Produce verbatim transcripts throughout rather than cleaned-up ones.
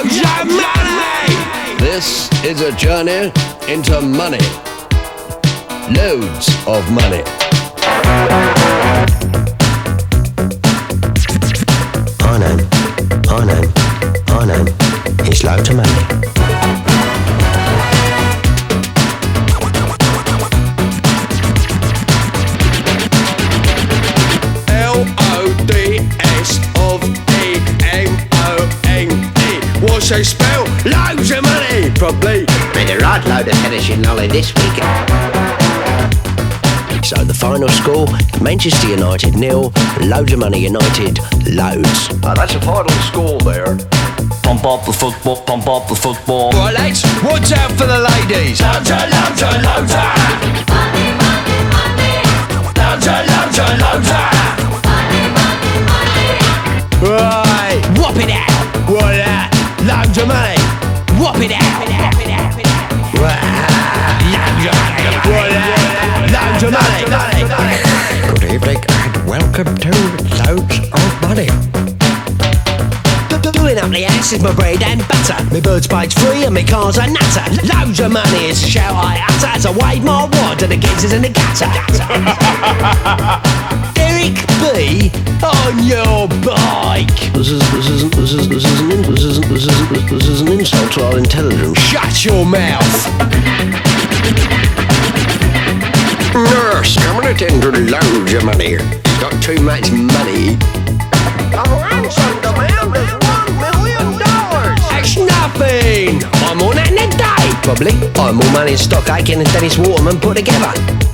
loads of money. This is a journey into money. Loads of money. I know, I know, I know. It's loads of money. L O D S of E M O N E. What's they spell? Loads of money, probably. Made a right load of finishing knowledge this week. So the final score, Manchester United nil, loads of money United, loads. Ah, that's a final score there. Pump up the football, pump up the football. Right, lads, watch out for the ladies. Loads of, loads of, loads of money, money, money. Loads of, loads of, loads of money, money, money. Right, whop it out. What that? Loads of money. Whop it out. Whop it out. Whop it out. Loads of money. What that? Loads of money. Good evening and welcome to Loads of Money. Doing up the house is my bread and butter. My bird's page free and my car's a nutter. Loads of money is a shout I utter as I wave my wad and the kids is in the gutter. Derek B on your bike. This is this isn't this is this isn't this isn't this isn't this is an insult to our intelligence. Shut your mouth. Nurse, coming to attend to loads of money. He's got too much money. A ransom demand is one million dollars. That's nothing. I'm on that in a day. Probably. I'm more money in Stock Aitken and Dennis Waterman put together.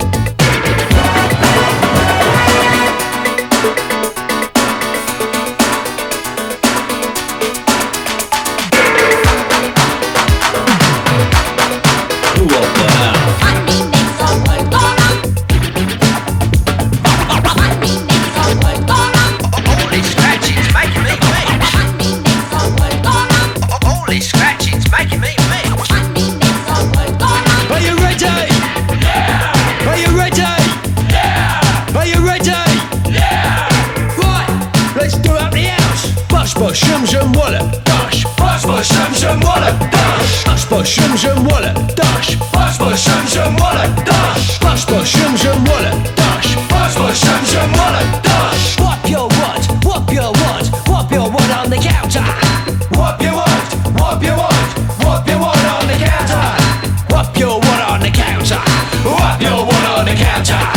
Shum shum walla dash, bus bus shum shum walla dash, bus bus shum shum walla dash, bus bus shum shum walla dash, bus bus shum shum walla dash, bus bus shum shum walla dash. Whop your what? Whop your what? Whop your what on the counter? Whop your what? Whop your what? Whop your what on the counter? Whop your what on the counter? Whop your what on the counter?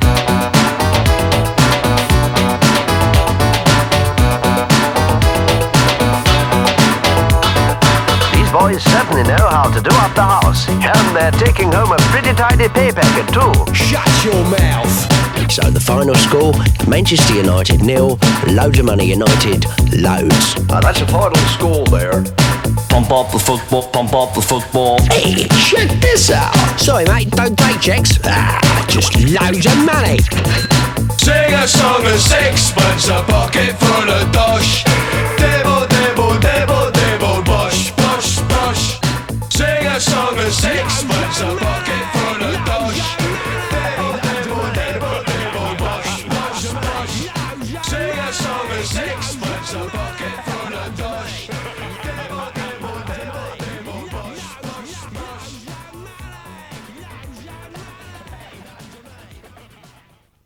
Boys certainly know how to do up the house, and they're taking home a pretty tidy pay packet too. Shut your mouth. So the final score, Manchester United nil, loads of money United, loads. Ah, that's a final score there. Pump up the football, pump up the football. Hey, check this out. Sorry mate, don't take checks. Ah, just loads of money. Sing a song of sixpence, a pocket full of dosh. Dibble, dibble, dibble, dibble, bosh, bosh, bosh. Sing a song of sixpence, a pocket full of dosh. Dibble, dibble, dibble, dibble, bosh, bosh, bosh. Sing a song of sixpence.